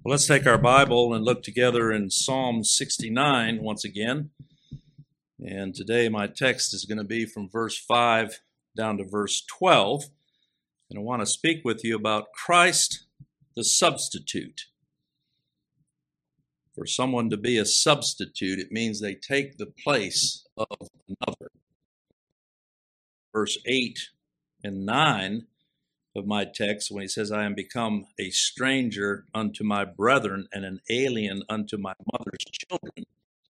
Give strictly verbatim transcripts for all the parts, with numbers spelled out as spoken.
Well, let's take our Bible and look together in Psalm sixty-nine once again. And today my text is going to be from verse five down to verse twelve. And I want to speak with you about Christ the substitute. For someone to be a substitute, it means they take the place of another. Verse eight and nine of my text, when he says, I am become a stranger unto my brethren and an alien unto my mother's children.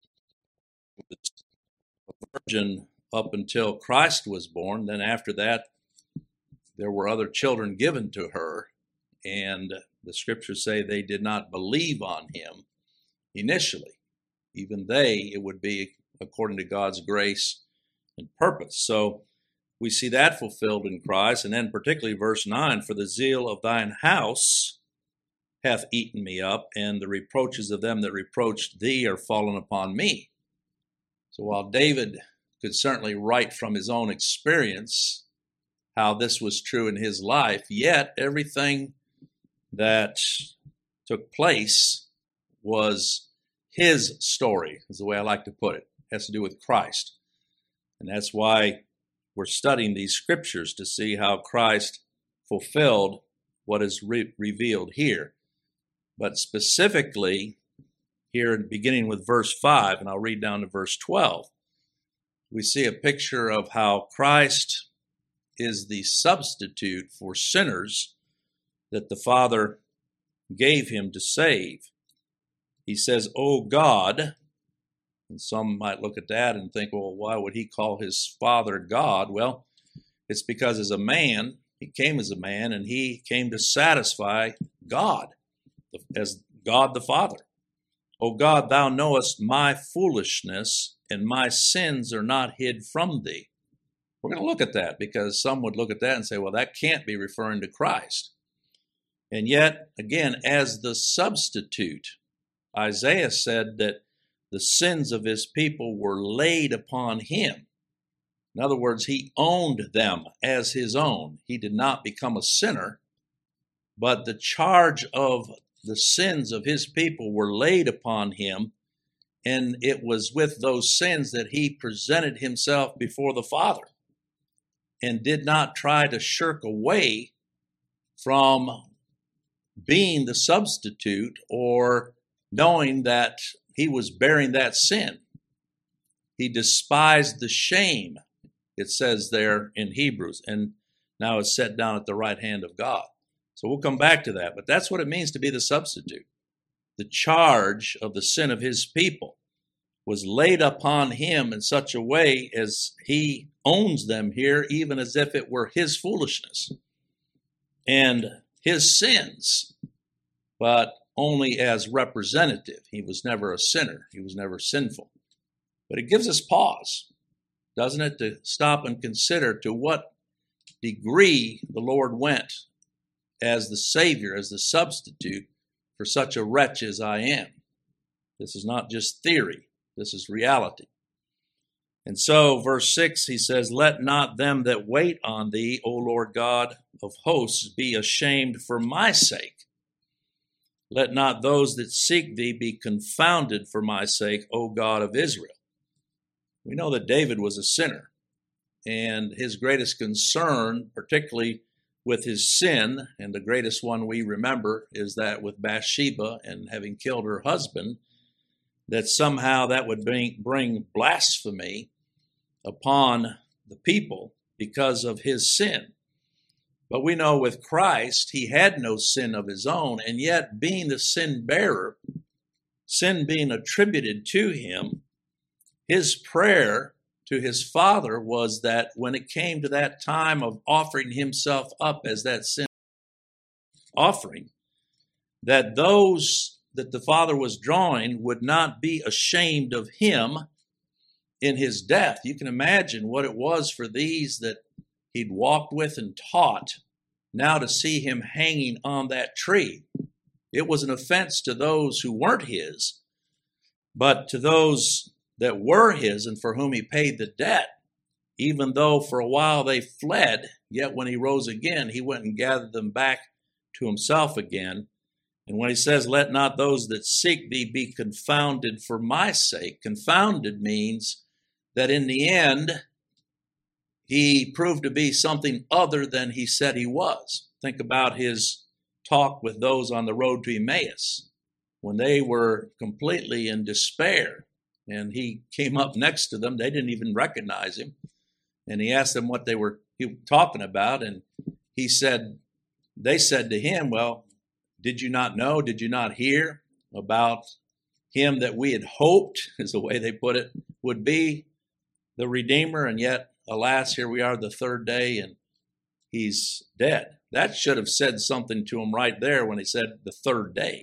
A virgin up until Christ was born. Then after that, there were other children given to her. And the scriptures say they did not believe on him initially. Even they, it would be according to God's grace and purpose. So we see that fulfilled in Christ. And then particularly verse nine, for the zeal of thine house hath eaten me up, and the reproaches of them that reproached thee are fallen upon me. So while David could certainly write from his own experience how this was true in his life, yet everything that took place was his story, is the way I like to put it. It has to do with Christ. And that's why we're studying these scriptures to see how Christ fulfilled what is re- revealed here. But specifically, here beginning with verse five, and I'll read down to verse twelve, we see a picture of how Christ is the substitute for sinners that the Father gave him to save. He says, O God. And some might look at that and think, well, why would he call his Father God? Well, it's because as a man, he came as a man, and he came to satisfy God, as God the Father. O God, thou knowest my foolishness, and my sins are not hid from thee. We're going to look at that, because some would look at that and say, well, that can't be referring to Christ. And yet, again, as the substitute, Isaiah said that the sins of his people were laid upon him. In other words, he owned them as his own. He did not become a sinner, but the charge of the sins of his people were laid upon him, and it was with those sins that he presented himself before the Father and did not try to shirk away from being the substitute or knowing that he was bearing that sin. He despised the shame, it says there in Hebrews, and now is set down at the right hand of God. So we'll come back to that, but that's what it means to be the substitute. The charge of the sin of his people was laid upon him in such a way as he owns them here, even as if it were his foolishness and his sins, but only as representative. He was never a sinner. He was never sinful. But it gives us pause, doesn't it, to stop and consider to what degree the Lord went as the Savior, as the substitute for such a wretch as I am. This is not just theory. This is reality. And so, verse six, he says, let not them that wait on thee, O Lord God of hosts, be ashamed for my sake. Let not those that seek thee be confounded for my sake, O God of Israel. We know that David was a sinner, and his greatest concern, particularly with his sin, and the greatest one we remember is that with Bathsheba and having killed her husband, that somehow that would bring, bring blasphemy upon the people because of his sin. But we know with Christ, he had no sin of his own, and yet being the sin bearer, sin being attributed to him, his prayer to his Father was that when it came to that time of offering himself up as that sin offering, that those that the Father was drawing would not be ashamed of him in his death. You can imagine what it was for these that he'd walked with and taught, now to see him hanging on that tree. It was an offense to those who weren't his, but to those that were his and for whom he paid the debt, even though for a while they fled, yet when he rose again, he went and gathered them back to himself again And when he says, let not those that seek thee be confounded for my sake, confounded means that in the end, he proved to be something other than he said he was. Think about his talk with those on the road to Emmaus when they were completely in despair. And he came up next to them. They didn't even recognize him. And he asked them what they were talking about. And he said, they said to him, well, did you not know? Did you not hear about him that we had hoped, is the way they put it, would be the Redeemer? And yet, alas, here we are the third day and he's dead. That should have said something to him right there when he said the third day,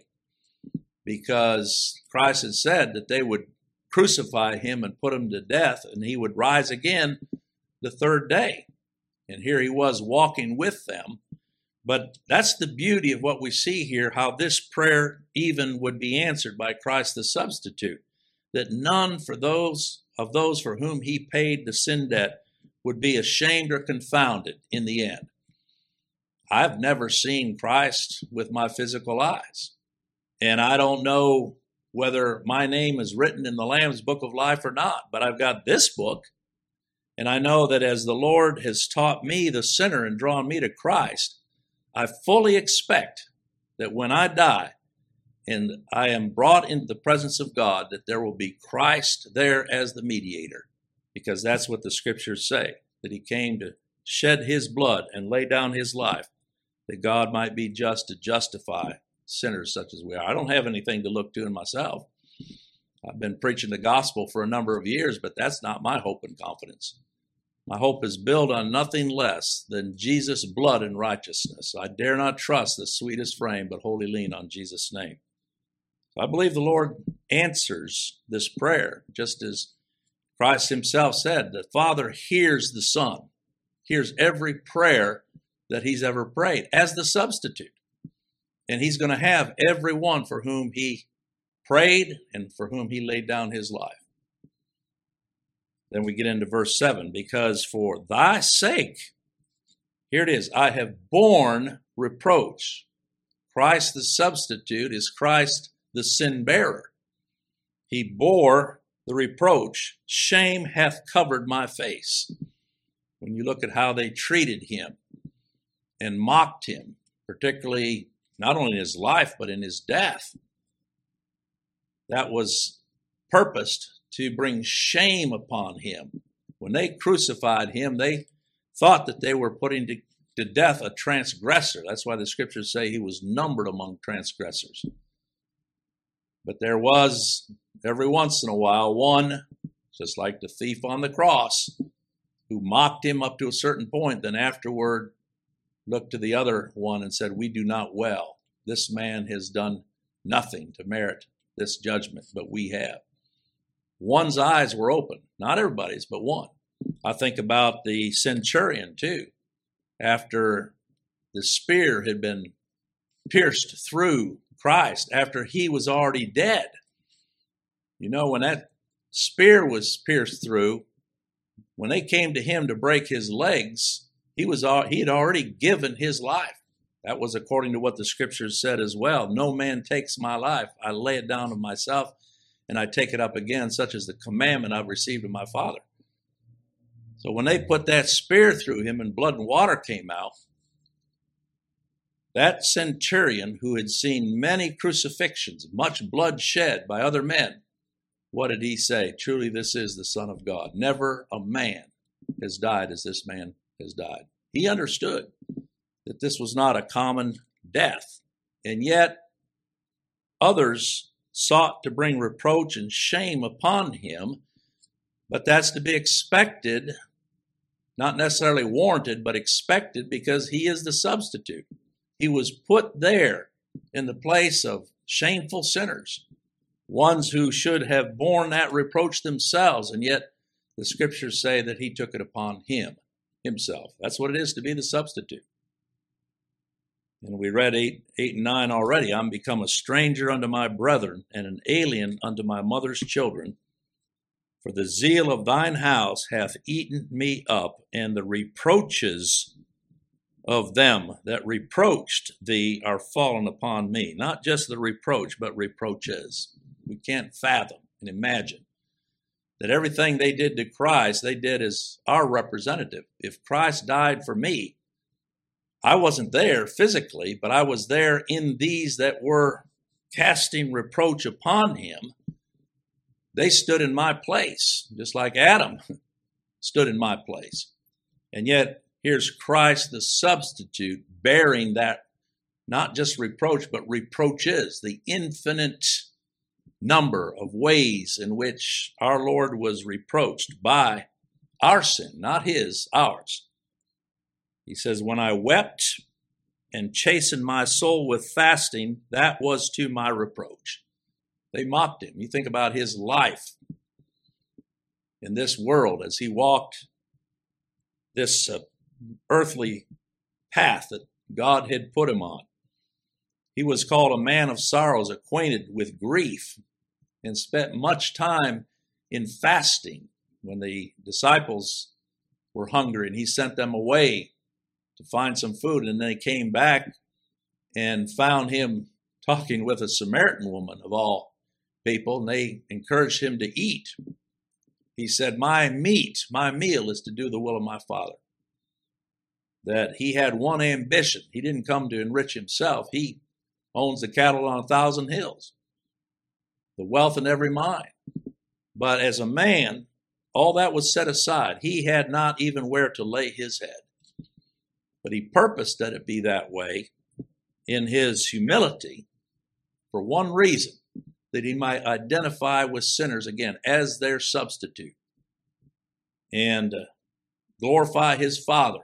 because Christ had said that they would crucify him and put him to death and he would rise again the third day. And here he was walking with them. But that's the beauty of what we see here, how this prayer even would be answered by Christ the substitute, that none for those of those for whom he paid the sin debt would be ashamed or confounded in the end. I've never seen Christ with my physical eyes, and I don't know whether my name is written in the Lamb's Book of Life or not, but I've got this book, and I know that as the Lord has taught me, the sinner, and drawn me to Christ, I fully expect that when I die and I am brought into the presence of God, that there will be Christ there as the mediator, because that's what the scriptures say, that he came to shed his blood and lay down his life, that God might be just to justify sinners such as we are. I don't have anything to look to in myself. I've been preaching the gospel for a number of years, but that's not my hope and confidence. My hope is built on nothing less than Jesus' blood and righteousness. I dare not trust the sweetest frame, but wholly lean on Jesus' name. So I believe the Lord answers this prayer, just as Christ himself said, the Father hears the Son, hears every prayer that he's ever prayed as the substitute. And he's going to have everyone for whom he prayed and for whom he laid down his life. Then we get into verse seven, because for thy sake, here it is, I have borne reproach. Christ the substitute is Christ the sin bearer. He bore the reproach. Shame hath covered my face. When you look at how they treated him and mocked him, particularly not only in his life, but in his death, that was purposed to bring shame upon him. When they crucified him, they thought that they were putting to, to death a transgressor. That's why the scriptures say he was numbered among transgressors. But there was, every once in a while, one, just like the thief on the cross, who mocked him up to a certain point, then afterward looked to the other one and said, we do not well. This man has done nothing to merit this judgment, but we have. One's eyes were open, not everybody's, but one. I think about the centurion too. After the spear had been pierced through Christ, after he was already dead. You know, when that spear was pierced through, when they came to him to break his legs, he was he had already given his life. That was according to what the scriptures said as well. No man takes my life. I lay it down of myself, and I take it up again, such as the commandment I've received of my Father. So when they put that spear through him and blood and water came out, that centurion who had seen many crucifixions, much blood shed by other men, what did he say? Truly, this is the Son of God. Never a man has died as this man has died. He understood that this was not a common death, and yet others sought to bring reproach and shame upon him, but that's to be expected, not necessarily warranted, but expected, because he is the substitute. He was put there in the place of shameful sinners, ones who should have borne that reproach themselves, and yet the scriptures say that he took it upon him, himself. That's what it is to be the substitute. And we read eight, eight and nine already. I'm become a stranger unto my brethren, and an alien unto my mother's children. For the zeal of thine house hath eaten me up, and the reproaches of them that reproached thee are fallen upon me. Not just the reproach, but reproaches. We can't fathom and imagine that everything they did to Christ, they did as our representative. If Christ died for me, I wasn't there physically, but I was there in these that were casting reproach upon him. They stood in my place, just like Adam stood in my place. And yet, here's Christ the substitute bearing that, not just reproach, but reproaches, the infinite number of ways in which our Lord was reproached by our sin, not his, ours. He says, when I wept and chastened my soul with fasting, that was to my reproach. They mocked him. You think about his life in this world as he walked this uh, earthly path that God had put him on. He was called a man of sorrows, acquainted with grief, and spent much time in fasting when the disciples were hungry and he sent them away to find some food. And they came back and found him talking with a Samaritan woman of all people, and they encouraged him to eat. He said, my meat, my meal is to do the will of my Father. That he had one ambition. He didn't come to enrich himself. He owns the cattle on a thousand hills, the wealth in every mine. But as a man, all that was set aside. He had not even where to lay his head. But he purposed that it be that way in his humility for one reason, that he might identify with sinners again as their substitute and uh, glorify his Father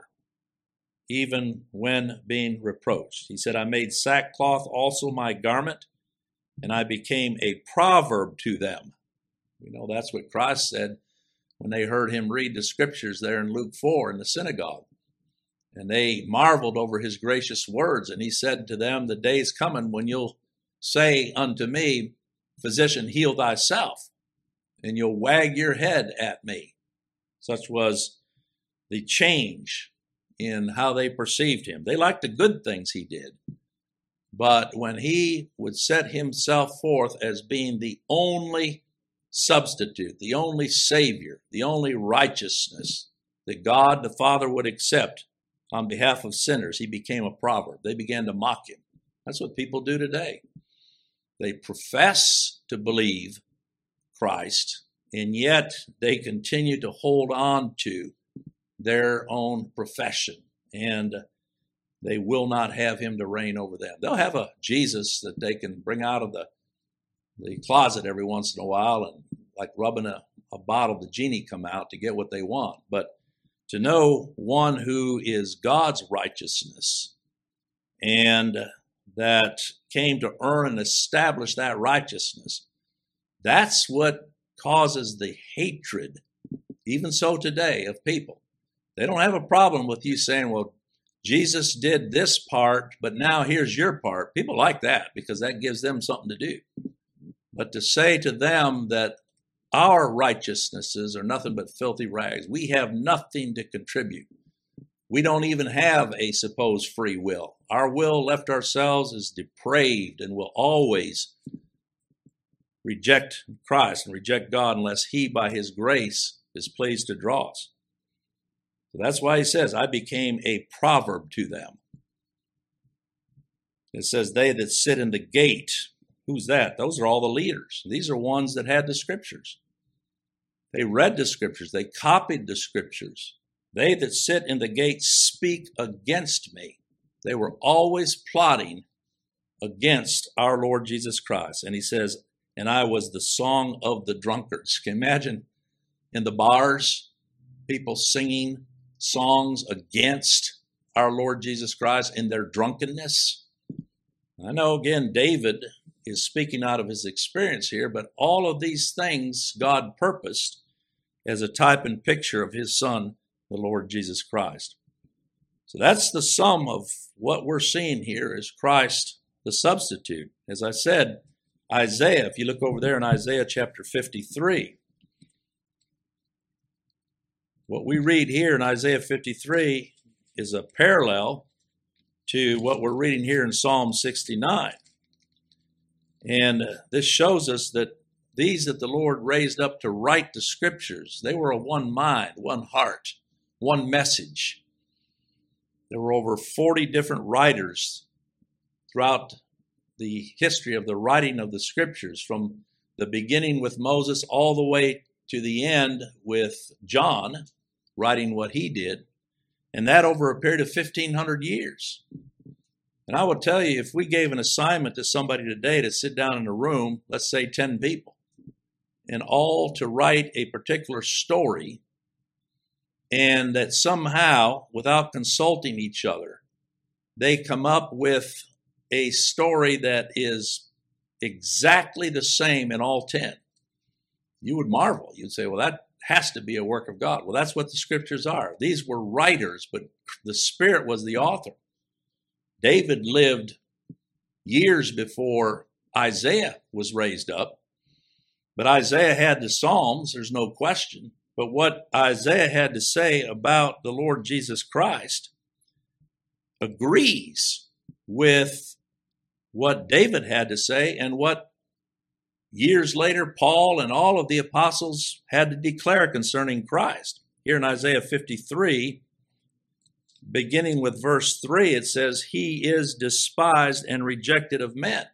even when being reproached. He said, I made sackcloth also my garment, and I became a proverb to them. You know, that's what Christ said when they heard him read the scriptures there in Luke four in the synagogue. And they marveled over his gracious words. And he said to them, the day's coming when you'll say unto me, physician, heal thyself, and you'll wag your head at me. Such was the change in how they perceived him. They liked the good things he did. But when he would set himself forth as being the only substitute, the only Savior, the only righteousness that God the Father would accept on behalf of sinners, he became a proverb. They began to mock him. That's what people do today. They profess to believe Christ, and yet they continue to hold on to their own profession, and they will not have him to reign over them. They'll have a Jesus that they can bring out of the, the closet every once in a while and like rubbing a, a bottle, the genie come out to get what they want. But to know one who is God's righteousness and that came to earn and establish that righteousness, that's what causes the hatred, even so today, of people. They don't have a problem with you saying, well, Jesus did this part, but now here's your part. People like that because that gives them something to do. But to say to them that our righteousnesses are nothing but filthy rags, we have nothing to contribute. We don't even have a supposed free will. Our will left ourselves is depraved and will always reject Christ and reject God unless he, by his grace, is pleased to draw us. So that's why he says, I became a proverb to them. It says, they that sit in the gate. Who's that? Those are all the leaders. These are ones that had the scriptures. They read the scriptures. They copied the scriptures. They that sit in the gate speak against me. They were always plotting against our Lord Jesus Christ. And he says, and I was the song of the drunkards. Can you imagine in the bars, people singing songs against our Lord Jesus Christ in their drunkenness? I know, again, David is speaking out of his experience here, but all of these things God purposed as a type and picture of his Son, the Lord Jesus Christ. So that's the sum of what we're seeing here is Christ, the substitute. As I said, Isaiah, if you look over there in Isaiah chapter fifty-three, what we read here in Isaiah fifty-three is a parallel to what we're reading here in Psalm sixty-nine. And uh, this shows us that these that the Lord raised up to write the scriptures, they were of one mind, one heart, one message. There were over forty different writers throughout the history of the writing of the scriptures, from the beginning with Moses all the way to the end with John writing what he did, and that over a period of fifteen hundred years. And I would tell you, if we gave an assignment to somebody today to sit down in a room, let's say ten people, and all to write a particular story, and that somehow, without consulting each other, they come up with a story that is exactly the same in all ten, you would marvel. You'd say, well, that has to be a work of God. Well, that's what the scriptures are. These were writers, but the Spirit was the author. David lived years before Isaiah was raised up, but Isaiah had the Psalms, there's no question. But what Isaiah had to say about the Lord Jesus Christ agrees with what David had to say and what years later Paul and all of the apostles had to declare concerning Christ. Here in Isaiah fifty-three, beginning with verse three, it says, "He is despised and rejected of men."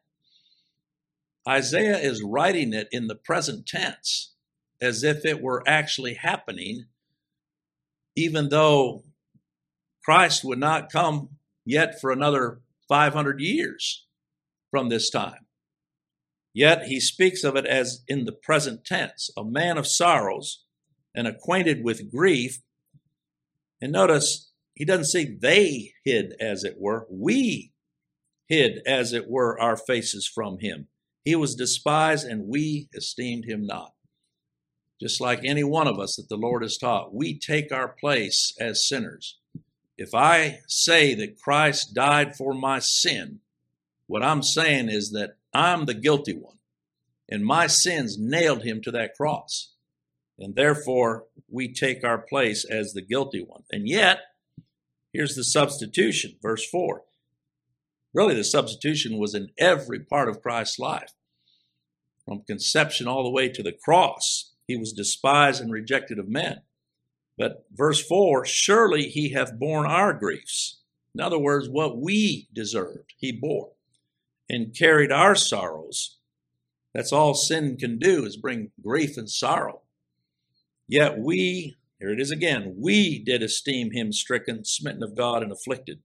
Isaiah is writing it in the present tense, as if it were actually happening, even though Christ would not come yet for another five hundred years from this time. Yet he speaks of it as in the present tense, a man of sorrows and acquainted with grief. And notice, he doesn't say they hid, as it were. We hid, as it were, our faces from him. He was despised, and we esteemed him not. Just like any one of us that the Lord has taught, we take our place as sinners. If I say that Christ died for my sin, what I'm saying is that I'm the guilty one, and my sins nailed him to that cross. And therefore, we take our place as the guilty one. And yet, here's the substitution, verse four. Really, the substitution was in every part of Christ's life. From conception all the way to the cross, he was despised and rejected of men. But verse four, surely he hath borne our griefs. In other words, what we deserved, he bore, and carried our sorrows. That's all sin can do, is bring grief and sorrow. Yet we, here it is again, we did esteem him stricken, smitten of God, and afflicted.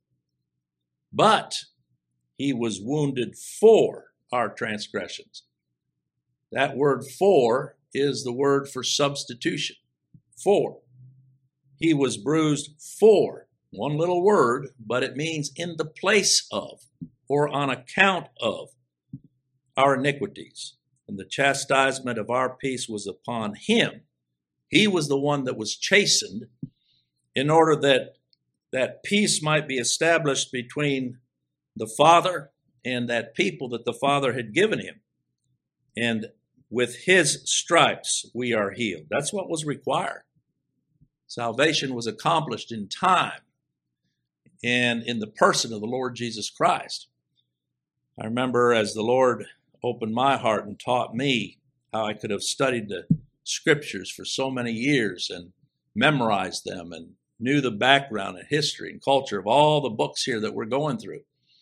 But he was wounded for our transgressions. That word for is the word for substitution. For. He was bruised for. One little word, but it means in the place of, or on account of, our iniquities. And the chastisement of our peace was upon him. He was the one that was chastened in order that that peace might be established between the Father and that people that the Father had given him. And with his stripes we are healed. That's what was required. Salvation was accomplished in time and in the person of the Lord Jesus Christ. I remember as the Lord opened my heart and taught me how I could have studied the scriptures for so many years and memorized them and knew the background and history and culture of all the books here that we're going through,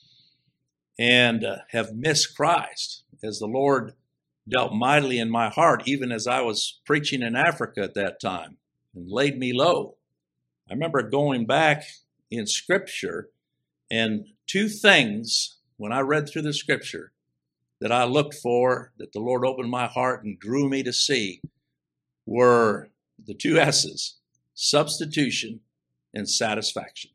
and uh, have missed Christ as the Lord dealt mightily in my heart, even as I was preaching in Africa at that time, and laid me low. I remember going back in Scripture, and two things, when I read through the Scripture, that I looked for, that the Lord opened my heart and drew me to see, were the two S's, substitution and satisfaction.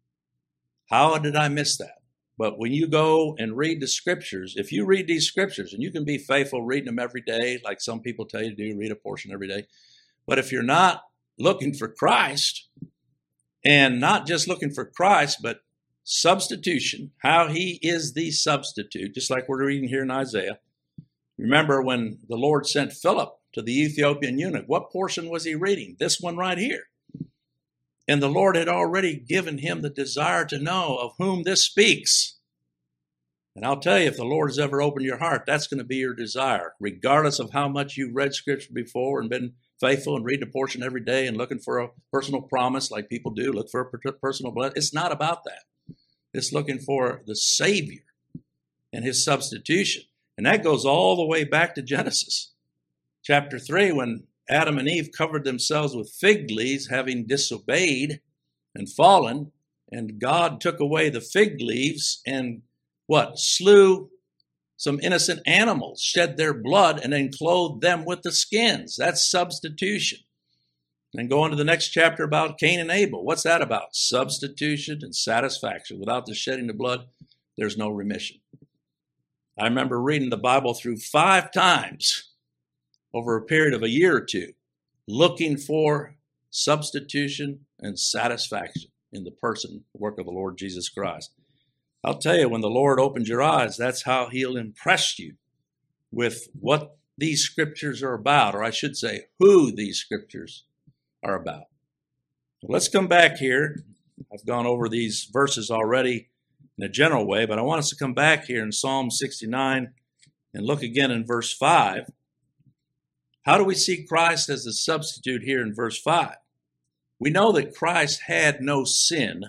How did I miss that? But when you go and read the Scriptures, if you read these Scriptures, and you can be faithful reading them every day, like some people tell you to do, read a portion every day. But if you're not looking for Christ, and not just looking for Christ, but substitution, how he is the substitute, just like we're reading here in Isaiah. Remember when the Lord sent Philip to the Ethiopian eunuch, what portion was he reading? This one right here. And the Lord had already given him the desire to know of whom this speaks. And I'll tell you, if the Lord has ever opened your heart, that's going to be your desire, regardless of how much you've read Scripture before and been faithful and reading a portion every day and looking for a personal promise like people do, look for a personal blessing. It's not about that. It's looking for the Savior and his substitution. And that goes all the way back to Genesis chapter three, when Adam and Eve covered themselves with fig leaves, having disobeyed and fallen, and God took away the fig leaves and what? Slew some innocent animals, shed their blood, and then clothed them with the skins. That's substitution. And go on to the next chapter about Cain and Abel. What's that about? Substitution and satisfaction. Without the shedding of blood, there's no remission. I remember reading the Bible through five times over a period of a year or two, looking for substitution and satisfaction in the person, work of the Lord Jesus Christ. I'll tell you, when the Lord opens your eyes, that's how he'll impress you with what these scriptures are about, or I should say, who these scriptures are about. So let's come back here. I've gone over these verses already in a general way, but I want us to come back here in Psalm sixty-nine and look again in verse five. How do we see Christ as the substitute here in verse five? We know that Christ had no sin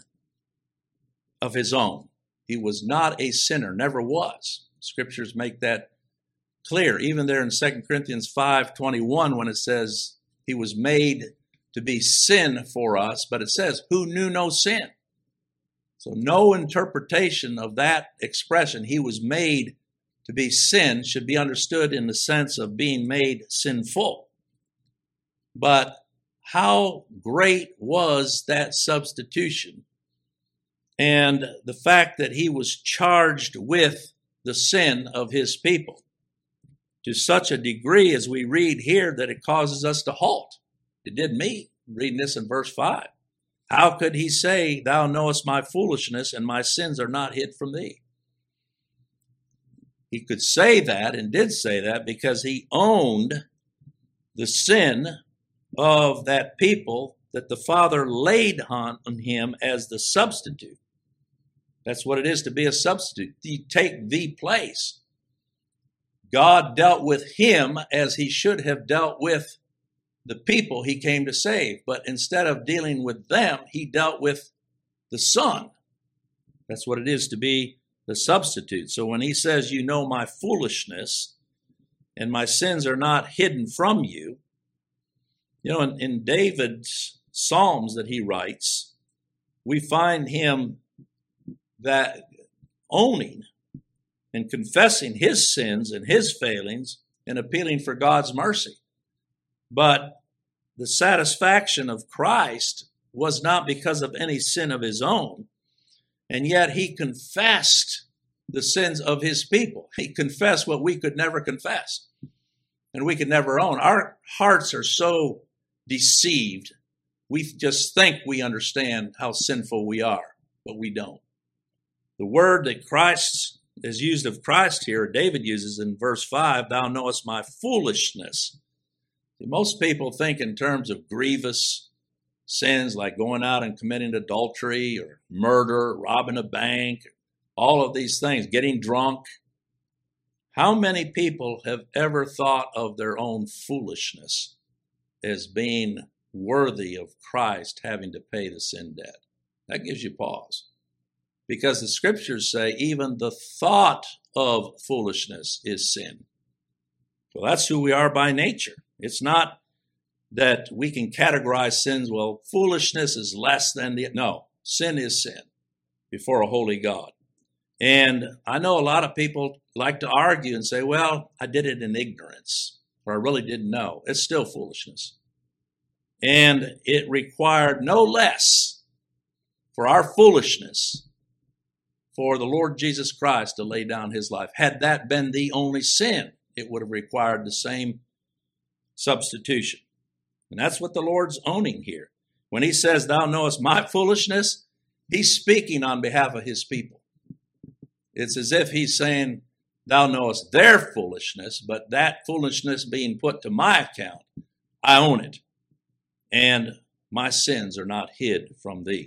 of his own. He was not a sinner, never was. Scriptures make that clear. Even there in Second Corinthians five twenty-one, when it says he was made to be sin for us, but it says, who knew no sin? So no interpretation of that expression, he was made to be sin, should be understood in the sense of being made sinful. But how great was that substitution? And the fact that he was charged with the sin of his people to such a degree, as we read here, that it causes us to halt. It did me, reading this in verse five. How could he say, thou knowest my foolishness, and my sins are not hid from thee? He could say that, and did say that, because he owned the sin of that people that the Father laid on him as the substitute. That's what it is to be a substitute. You take the place. God dealt with him as he should have dealt with the people he came to save. But instead of dealing with them, he dealt with the Son. That's what it is to be the substitute. So when he says, you know my foolishness, and my sins are not hidden from you, you know, in, in David's Psalms that he writes, we find him that owning and confessing his sins and his failings and appealing for God's mercy. But the satisfaction of Christ was not because of any sin of his own, and yet he confessed the sins of his people. He confessed what we could never confess and we could never own. Our hearts are so deceived. We just think we understand how sinful we are, but we don't. The word that Christ is used of Christ here, David uses in verse five, thou knowest my foolishness. Most people think in terms of grievous sins like going out and committing adultery or murder, robbing a bank, all of these things, getting drunk. How many people have ever thought of their own foolishness as being worthy of Christ having to pay the sin debt? That gives you pause. Because the scriptures say even the thought of foolishness is sin. Well, that's who we are by nature. It's not that we can categorize sins, well, foolishness is less than the, no, sin is sin before a holy God. And I know a lot of people like to argue and say, well, I did it in ignorance, or I really didn't know. It's still foolishness. And it required no less for our foolishness for the Lord Jesus Christ to lay down his life. Had that been the only sin, it would have required the same substitution. And that's what the Lord's owning here. When he says, thou knowest my foolishness, he's speaking on behalf of his people. It's as if he's saying, thou knowest their foolishness, but that foolishness being put to my account, I own it. And my sins are not hid from thee.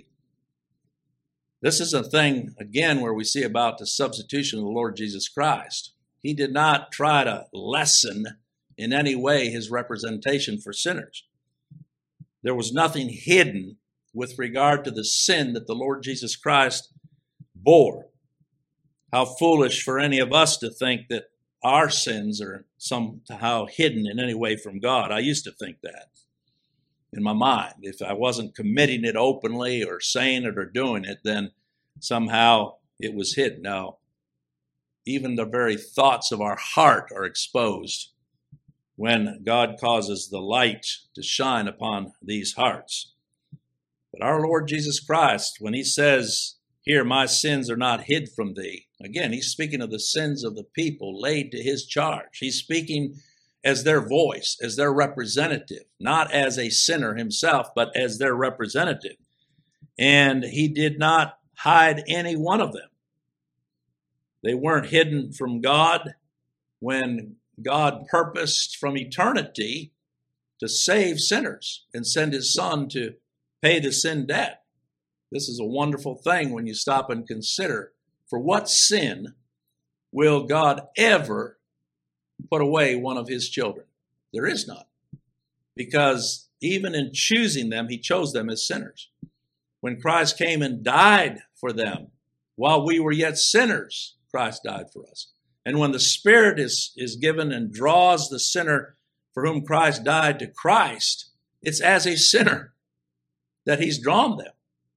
This is a thing, again, where we see about the substitution of the Lord Jesus Christ. He did not try to lessen in any way his representation for sinners. There was nothing hidden with regard to the sin that the Lord Jesus Christ bore. How foolish for any of us to think that our sins are somehow hidden in any way from God. I used to think that in my mind. If I wasn't committing it openly or saying it or doing it, then somehow it was hidden. Now, even the very thoughts of our heart are exposed when God causes the light to shine upon these hearts. But our Lord Jesus Christ, when he says, here, my sins are not hid from thee, again, he's speaking of the sins of the people laid to his charge. He's speaking as their voice, as their representative, not as a sinner himself, but as their representative. And he did not hide any one of them. They weren't hidden from God when God purposed from eternity to save sinners and send his Son to pay the sin debt. This is a wonderful thing when you stop and consider, for what sin will God ever put away one of his children? There is none. Because even in choosing them, he chose them as sinners. When Christ came and died for them, while we were yet sinners, Christ died for us. And when the Spirit is, is given and draws the sinner for whom Christ died to Christ, it's as a sinner that he's drawn them.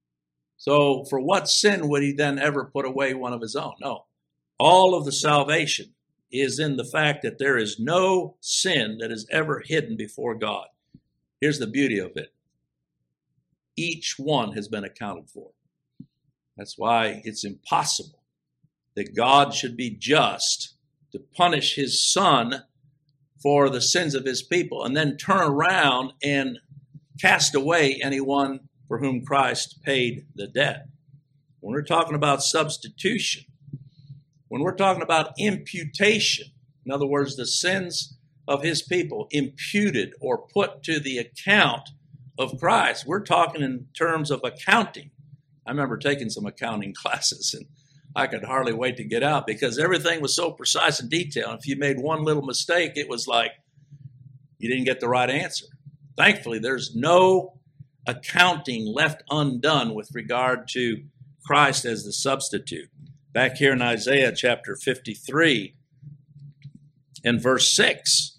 So for what sin would he then ever put away one of his own? No. All of the salvation is in the fact that there is no sin that is ever hidden before God. Here's the beauty of it. Each one has been accounted for. That's why it's impossible that God should be just to punish his Son for the sins of his people and then turn around and cast away anyone for whom Christ paid the debt. When we're talking about substitution, when we're talking about imputation, in other words, the sins of his people imputed or put to the account of Christ, we're talking in terms of accounting. I remember taking some accounting classes, and I could hardly wait to get out because everything was so precise and detailed. If you made one little mistake, it was like you didn't get the right answer. Thankfully, there's no accounting left undone with regard to Christ as the substitute. Back here in Isaiah chapter fifty-three and verse six,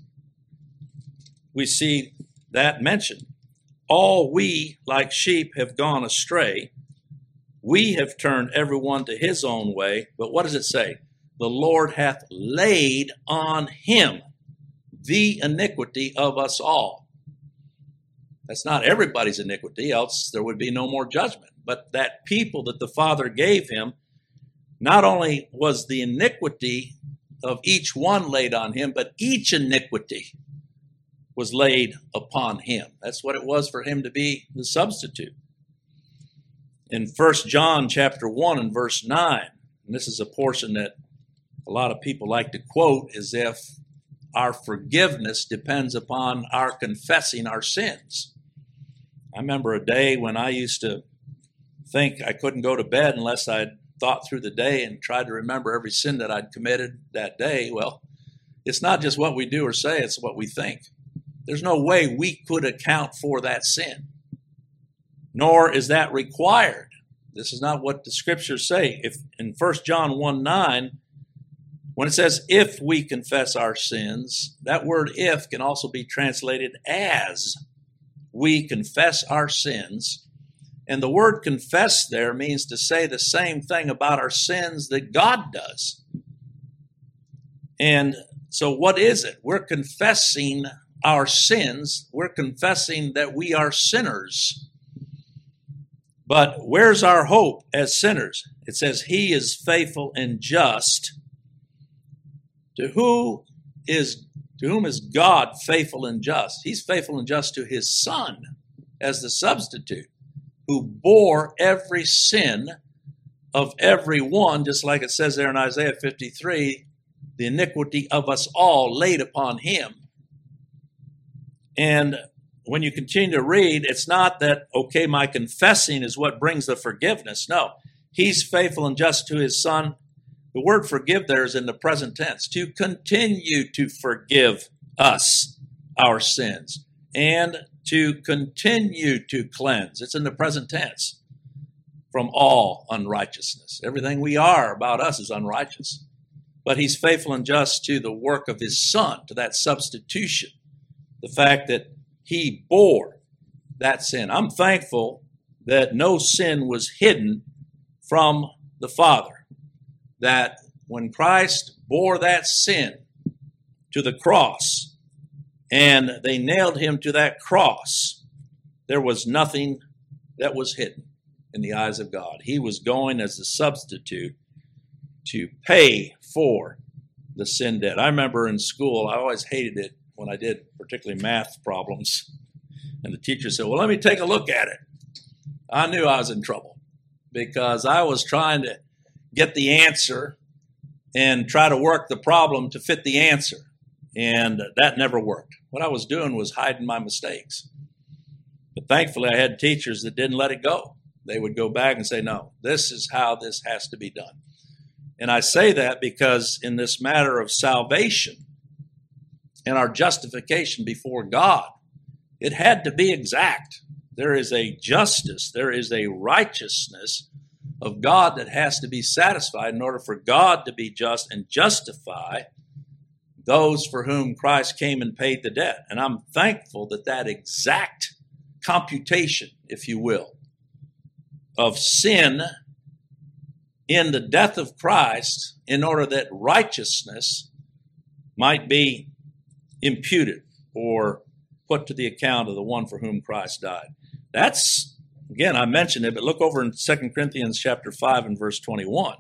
we see that mentioned. All we like sheep have gone astray. We have turned everyone to his own way. But what does it say? The Lord hath laid on him the iniquity of us all. That's not everybody's iniquity, else there would be no more judgment. But that people that the Father gave him, not only was the iniquity of each one laid on him, but each iniquity was laid upon him. That's what it was for him to be the substitute. In First John chapter one and verse nine, and this is a portion that a lot of people like to quote as if our forgiveness depends upon our confessing our sins. I remember a day when I used to think I couldn't go to bed unless I'd thought through the day and tried to remember every sin that I'd committed that day. Well, it's not just what we do or say, it's what we think. There's no way we could account for that sin, nor is that required. This is not what the scriptures say. If in First John one nine, when it says, if we confess our sins, that word if can also be translated as we confess our sins. And the word confess there means to say the same thing about our sins that God does. And so what is it? We're confessing our sins. We're confessing that we are sinners. But where's our hope as sinners? It says he is faithful and just. To who is to whom is God faithful and just? He's faithful and just to his Son as the substitute, who bore every sin of every one, just like it says there in Isaiah fifty-three, the iniquity of us all laid upon him. And when you continue to read, it's not that, okay, my confessing is what brings the forgiveness. No, he's faithful and just to his Son. The word forgive there is in the present tense, to continue to forgive us our sins and to continue to cleanse. It's in the present tense, from all unrighteousness. Everything we are about us is unrighteous. But he's faithful and just to the work of his Son, to that substitution, the fact that he bore that sin. I'm thankful that no sin was hidden from the Father, that when Christ bore that sin to the cross and they nailed him to that cross, there was nothing that was hidden in the eyes of God. He was going as a substitute to pay for the sin debt. I remember in school, I always hated it when I did particularly math problems, and the teacher said, well, let me take a look at it. I knew I was in trouble because I was trying to get the answer and try to work the problem to fit the answer, and that never worked. What I was doing was hiding my mistakes. But thankfully, I had teachers that didn't let it go. They would go back and say, no, this is how this has to be done. And I say that because in this matter of salvation and our justification before God, it had to be exact. There is a justice, there is a righteousness of God that has to be satisfied in order for God to be just and justify those for whom Christ came and paid the debt. And I'm thankful that that exact computation, if you will, of sin in the death of Christ in order that righteousness might be imputed or put to the account of the one for whom Christ died. That's, again, I mentioned it, but look over in Second Corinthians chapter five and verse twenty-one.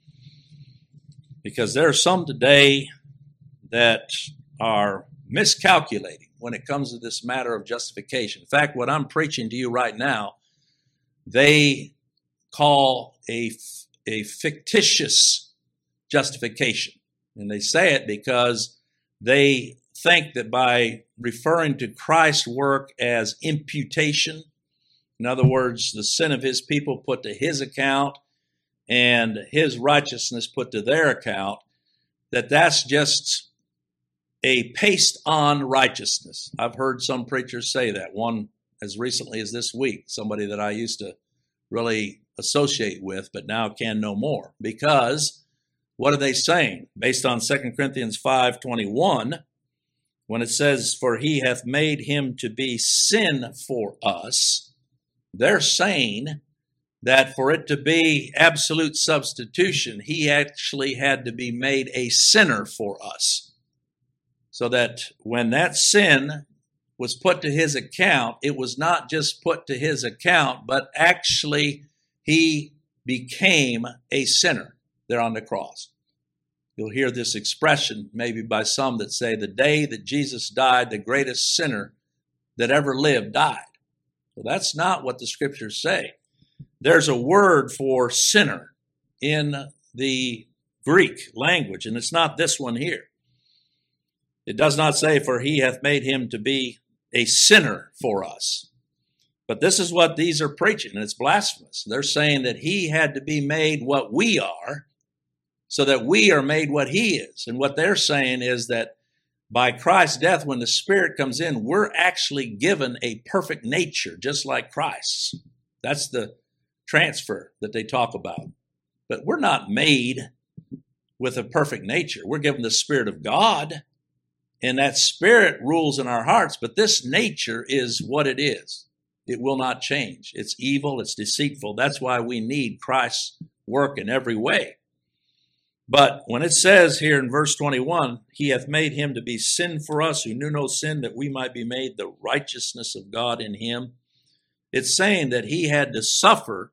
Because there are some today that are miscalculating when it comes to this matter of justification. In fact, what I'm preaching to you right now, they call a, a fictitious justification. And they say it because they think that by referring to Christ's work as imputation, in other words, the sin of his people put to his account and his righteousness put to their account, that that's just a paste-on righteousness. I've heard some preachers say that. One as recently as this week, somebody that I used to really associate with, but now can no more. Because what are they saying? Based on Second Corinthians five twenty-one, when it says, for he hath made him to be sin for us, they're saying that for it to be absolute substitution, he actually had to be made a sinner for us. So that when that sin was put to his account, it was not just put to his account, but actually he became a sinner there on the cross. You'll hear this expression maybe by some that say, the day that Jesus died, the greatest sinner that ever lived died. Well, that's not what the scriptures say. There's a word for sinner in the Greek language, and it's not this one here. It does not say, for he hath made him to be a sinner for us. But this is what these are preaching, and it's blasphemous. They're saying that he had to be made what we are, so that we are made what he is. And what they're saying is that by Christ's death, when the Spirit comes in, we're actually given a perfect nature, just like Christ's. That's the transfer that they talk about. But we're not made with a perfect nature. We're given the Spirit of God, and that Spirit rules in our hearts. But this nature is what it is. It will not change. It's evil. It's deceitful. That's why we need Christ's work in every way. But when it says here in verse twenty-one, he hath made him to be sin for us who knew no sin, that we might be made the righteousness of God in him. It's saying that he had to suffer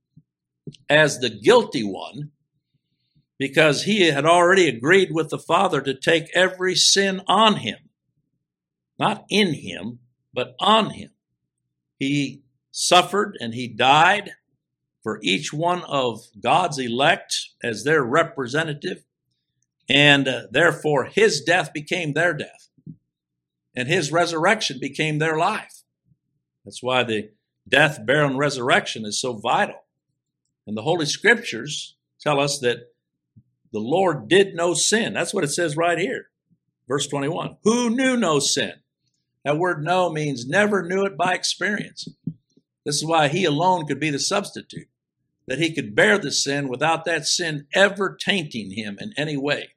as the guilty one because he had already agreed with the Father to take every sin on him. Not in him, but on him. He suffered and he died for each one of God's elect as their representative, and uh, therefore his death became their death, and his resurrection became their life. That's why the death, burial, and resurrection is so vital. And the Holy Scriptures tell us that the Lord did no sin. That's what it says right here. Verse twenty-one, who knew no sin? That word know means never knew it by experience. This is why he alone could be the substitute, that he could bear the sin without that sin ever tainting him in any way,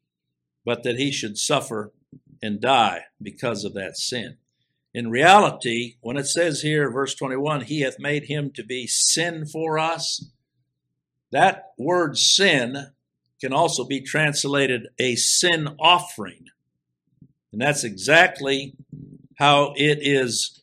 but that he should suffer and die because of that sin. In reality, when it says here, verse twenty-one, he hath made him to be sin for us, that word sin can also be translated a sin offering. And that's exactly how it is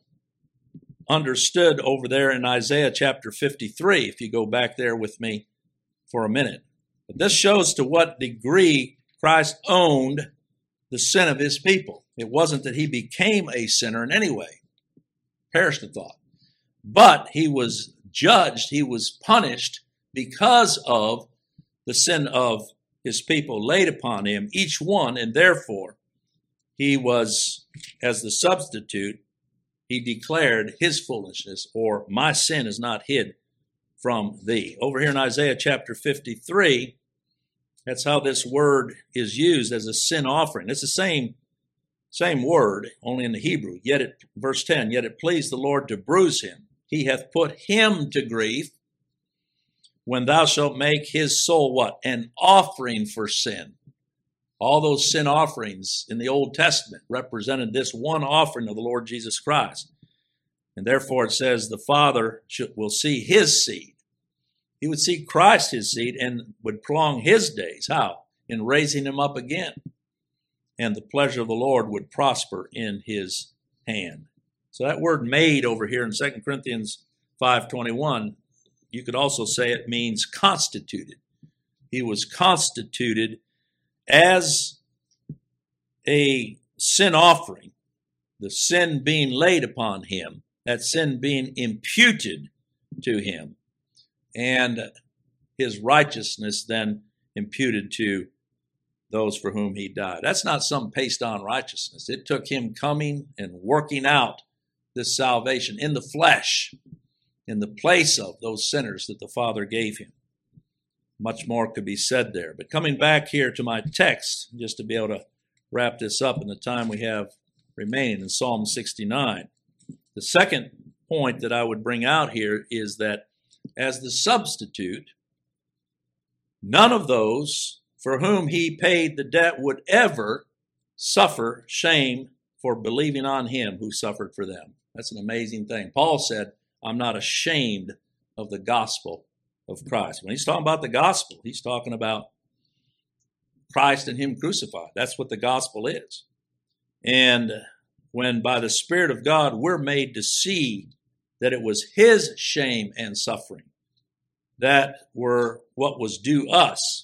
understood over there in Isaiah chapter fifty-three, if you go back there with me for a minute. But this shows to what degree Christ owned the sin of his people. It wasn't that he became a sinner in any way. Perish the thought. But he was judged, he was punished because of the sin of his people laid upon him, each one, and therefore he was, as the substitute, he declared his foolishness, or my sin is not hid from thee. Over here in Isaiah chapter fifty-three, that's how this word is used as a sin offering. It's the same, same word, only in the Hebrew. Yet it, verse ten, yet it pleased the Lord to bruise him. He hath put him to grief. When thou shalt make his soul what? An offering for sin. All those sin offerings in the Old Testament represented this one offering of the Lord Jesus Christ. And therefore it says the Father should, will see his seed. He would see Christ his seed and would prolong his days. How? In raising him up again. And the pleasure of the Lord would prosper in his hand. So that word made over here in Second Corinthians five twenty-one, you could also say it means constituted. He was constituted as a sin offering, the sin being laid upon him, that sin being imputed to him, and his righteousness then imputed to those for whom he died. That's not some pasted-on righteousness. It took him coming and working out this salvation in the flesh, in the place of those sinners that the Father gave him. Much more could be said there. But coming back here to my text, just to be able to wrap this up in the time we have remaining in Psalm sixty-nine, the second point that I would bring out here is that as the substitute, none of those for whom he paid the debt would ever suffer shame for believing on him who suffered for them. That's an amazing thing. Paul said, I'm not ashamed of the gospel of Christ. When he's talking about the gospel, he's talking about Christ and him crucified. That's what the gospel is. And when by the Spirit of God we're made to see that it was his shame and suffering that were what was due us,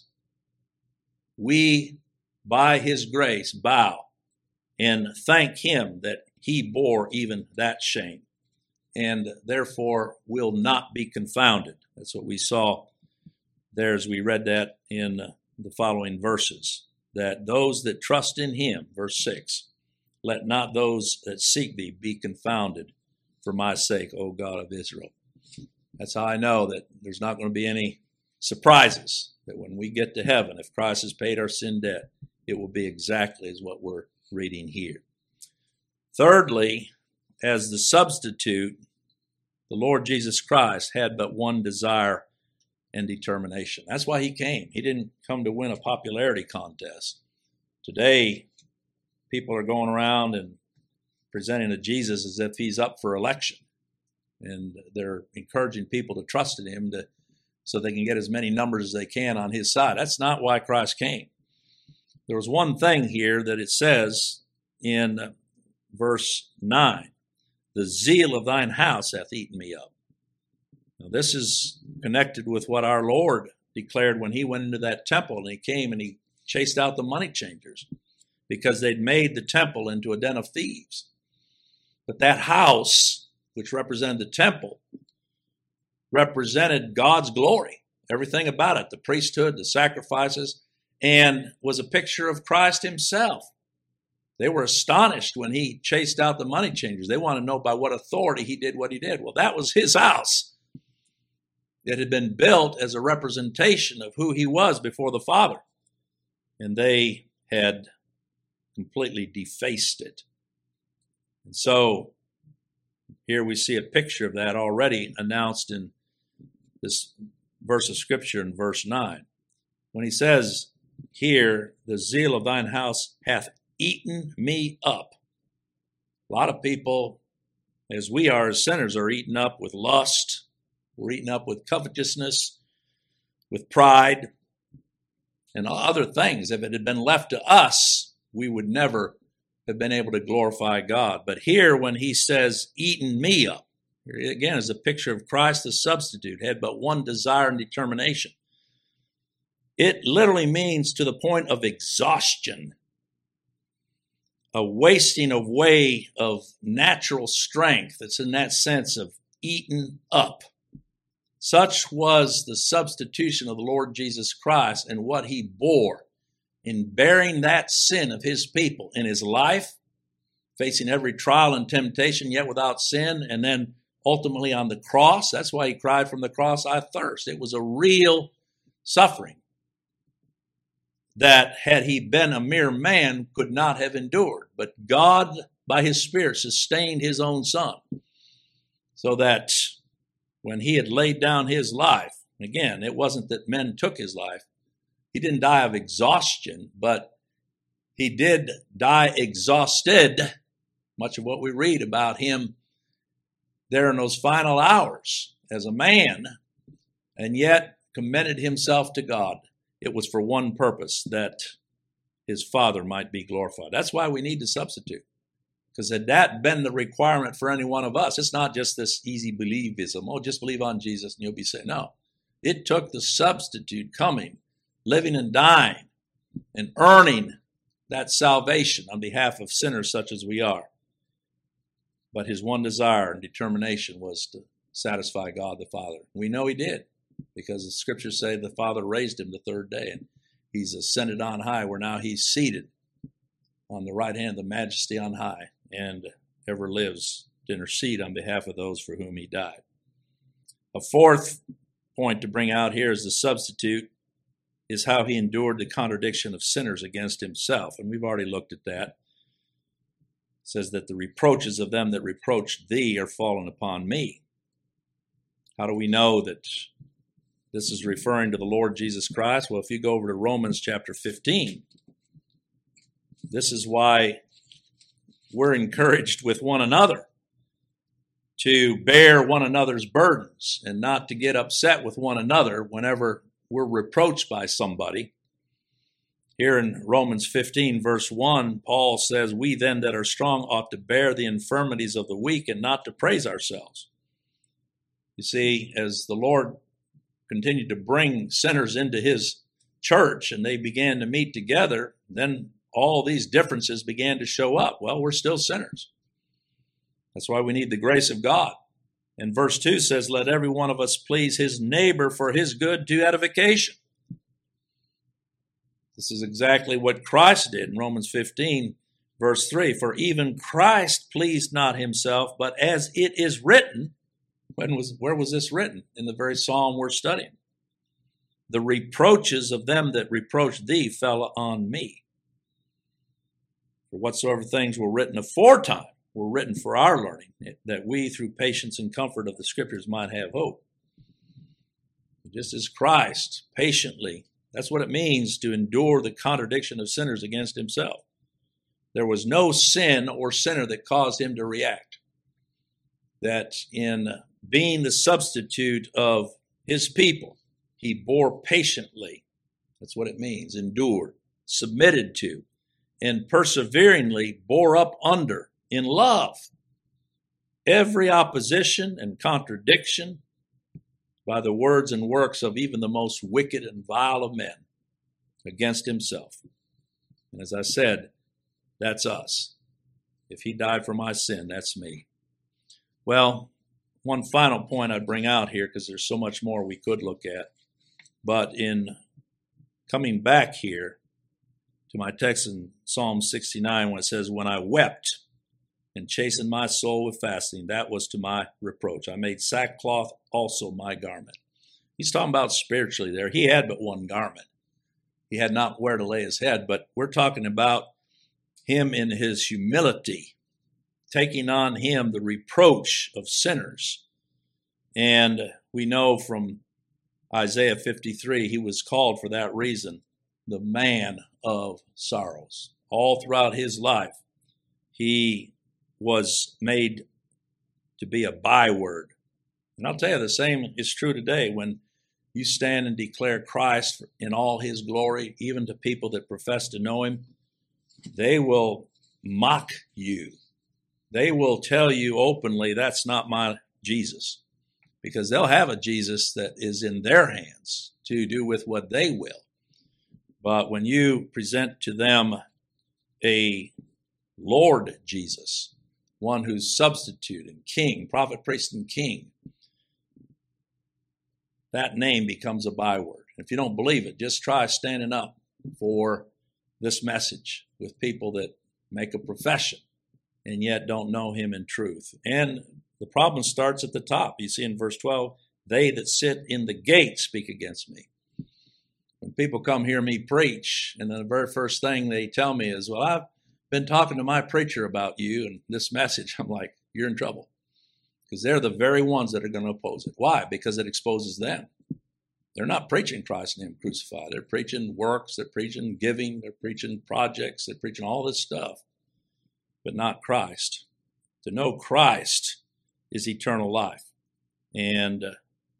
we, by his grace, bow and thank him that he bore even that shame, and therefore will not be confounded. That's what we saw there as we read that in the following verses, that those that trust in him, verse six, let not those that seek thee be confounded for my sake, O God of Israel. That's how I know that there's not going to be any surprises, that when we get to heaven, if Christ has paid our sin debt, it will be exactly as what we're reading here. Thirdly, as the substitute, the Lord Jesus Christ had but one desire and determination. That's why he came. He didn't come to win a popularity contest. Today, people are going around and presenting to Jesus as if he's up for election. And they're encouraging people to trust in him to, so they can get as many numbers as they can on his side. That's not why Christ came. There was one thing here that it says in verse nine. The zeal of thine house hath eaten me up. Now, this is connected with what our Lord declared when he went into that temple and he came and he chased out the money changers because they'd made the temple into a den of thieves. But that house, which represented the temple, represented God's glory, everything about it, the priesthood, the sacrifices, and was a picture of Christ himself. They were astonished when he chased out the money changers. They want to know by what authority he did what he did. Well, that was his house. It had been built as a representation of who he was before the Father. And they had completely defaced it. And so here we see a picture of that already announced in this verse of Scripture in verse nine. When he says here, the zeal of thine house hath eaten me up. A lot of people, as we are as sinners, are eaten up with lust. We're eaten up with covetousness, with pride, and other things. If it had been left to us, we would never have been able to glorify God. But here, when he says, eaten me up, here again is a picture of Christ the substitute, had but one desire and determination. It literally means to the point of exhaustion, a wasting away of natural strength. It's in that sense of eaten up. Such was the substitution of the Lord Jesus Christ and what he bore in bearing that sin of his people in his life, facing every trial and temptation, yet without sin, and then ultimately on the cross. That's why he cried from the cross, I thirst. It was a real suffering that, had he been a mere man, could not have endured. But God, by his Spirit, sustained his own Son, so that when he had laid down his life, again, it wasn't that men took his life. He didn't die of exhaustion, but he did die exhausted. Much of what we read about him there in those final hours as a man, and yet commended himself to God. It was for one purpose, that his Father might be glorified. That's why we need to substitute. Because had that been the requirement for any one of us, it's not just this easy believism. Oh, just believe on Jesus and you'll be saved. No. It took the substitute coming, living and dying, and earning that salvation on behalf of sinners such as we are. But his one desire and determination was to satisfy God the Father. We know he did, because the scriptures say the Father raised him the third day, and he's ascended on high, where now he's seated on the right hand of the Majesty on high, and ever lives to intercede on behalf of those for whom he died. A fourth point to bring out here is the substitute is how he endured the contradiction of sinners against himself. And we've already looked at that. It says that the reproaches of them that reproached thee are fallen upon me. How do we know that this is referring to the Lord Jesus Christ? Well, if you go over to Romans chapter fifteen, this is why we're encouraged with one another to bear one another's burdens and not to get upset with one another whenever we're reproached by somebody. Here in Romans fifteen, verse one, Paul says, we then that are strong ought to bear the infirmities of the weak and not to praise ourselves. You see, as the Lord continued to bring sinners into his church and they began to meet together, then all these differences began to show up. Well, we're still sinners. That's why we need the grace of God. And verse two says, let every one of us please his neighbor for his good to edification. This is exactly what Christ did in Romans fifteen, verse three. For even Christ pleased not himself, but as it is written, when was where was this written? In the very psalm we're studying. The reproaches of them that reproached thee fell on me. For whatsoever things were written aforetime were written for our learning, that we through patience and comfort of the scriptures might have hope. Just as Christ patiently, that's what it means to endure the contradiction of sinners against himself. There was no sin or sinner that caused him to react. That in being the substitute of his people, he bore patiently, that's what it means, endured, submitted to, and perseveringly bore up under in love every opposition and contradiction by the words and works of even the most wicked and vile of men against himself. And as I said, that's us. If he died for my sin, that's me. Well, one final point I'd bring out here, because there's so much more we could look at, but in coming back here, to my text in Psalm sixty-nine when it says, when I wept and chastened my soul with fasting, that was to my reproach. I made sackcloth also my garment. He's talking about spiritually there. He had but one garment. He had not where to lay his head, but we're talking about him in his humility, taking on him the reproach of sinners. And we know from Isaiah fifty-three, he was called for that reason, the man of sorrows. All throughout his life, he was made to be a byword. And I'll tell you, the same is true today. When you stand and declare Christ in all his glory, even to people that profess to know him, they will mock you. They will tell you openly, that's not my Jesus, because they'll have a Jesus that is in their hands to do with what they will. But when you present to them a Lord Jesus, one who's substitute and king, prophet, priest, and king, that name becomes a byword. If you don't believe it, just try standing up for this message with people that make a profession and yet don't know him in truth. And the problem starts at the top. You see in verse twelve, they that sit in the gate speak against me. When people come hear me preach, and then the very first thing they tell me is, well, I've been talking to my preacher about you and this message. I'm like, you're in trouble. Because they're the very ones that are going to oppose it. Why? Because it exposes them. They're not preaching Christ and him crucified. They're preaching works, they're preaching giving, they're preaching projects, they're preaching all this stuff, but not Christ. To know Christ is eternal life. And uh,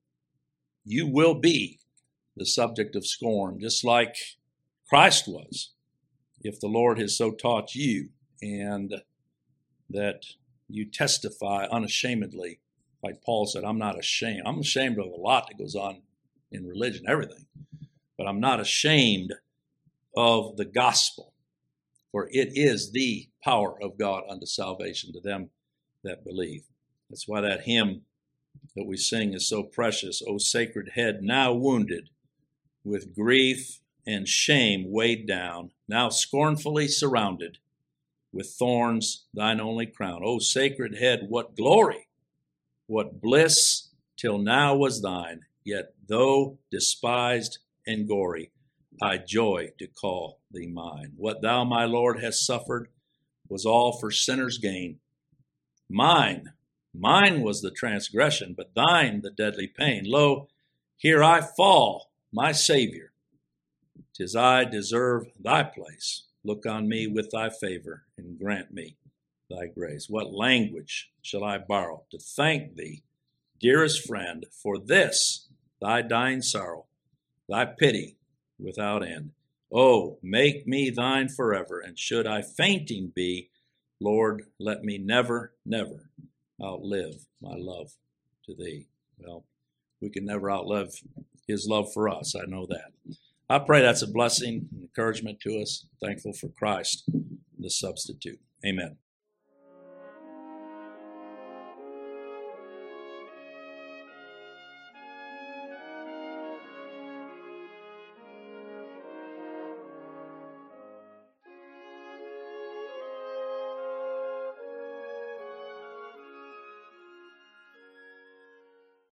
you will be the subject of scorn, just like Christ was, if the Lord has so taught you, and that you testify unashamedly, like Paul said, I'm not ashamed. I'm ashamed of a lot that goes on in religion, everything, but I'm not ashamed of the gospel, for it is the power of God unto salvation to them that believe. That's why that hymn that we sing is so precious. O sacred head, now wounded, with grief and shame weighed down, now scornfully surrounded, with thorns thine only crown. O sacred head, what glory, what bliss till now was thine, yet though despised and gory, I joy to call thee mine. What thou, my Lord, hast suffered was all for sinners' gain. Mine, mine was the transgression, but thine the deadly pain. Lo, here I fall, my Savior. 'Tis I deserve thy place. Look on me with thy favor and grant me thy grace. What language shall I borrow to thank thee, dearest friend, for this thy dying sorrow, thy pity without end? Oh, make me thine forever, and should I fainting be, Lord, let me never, never outlive my love to thee. Well, we can never outlive his love for us. I know that. I pray that's a blessing and encouragement to us. Thankful for Christ, the substitute. Amen.